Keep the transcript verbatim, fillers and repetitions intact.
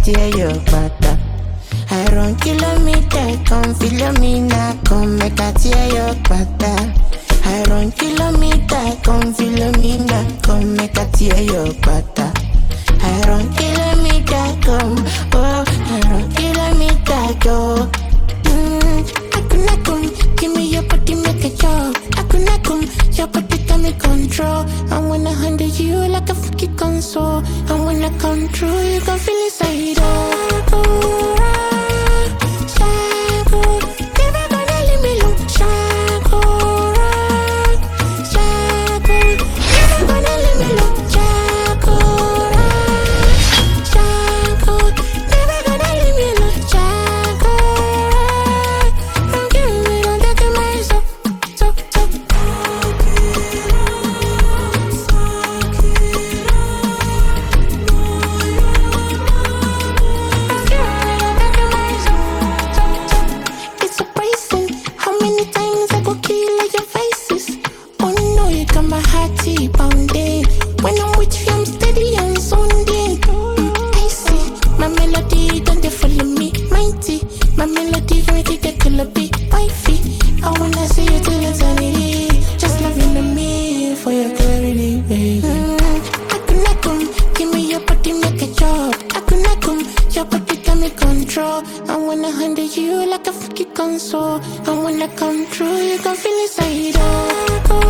tear your butter. I run kilometer, come feel me now, come make a tear your butter. I run kilometer, come feel me now, come make a tear your butter. I run kilometer, come, oh, I run kilometer, go. Mm, I could come, give me your body, make a job. I could come, your body got me control. I wanna handle you like a fucking console. And when I come through, you gon' feel inside, oh. Pounding. When I'm with you, I'm steady and sounding. Mm, I see my melody, don't they follow me? Mighty, my melody can make it get killer beat. Wifey, I wanna see you till eternity. Just loving me for your clarity, baby. Mm, I could come, give me your body, make a job. I could come, your body got me control. I wanna handle you like a fucking console. And when I come through, you gon' feel inside, oh.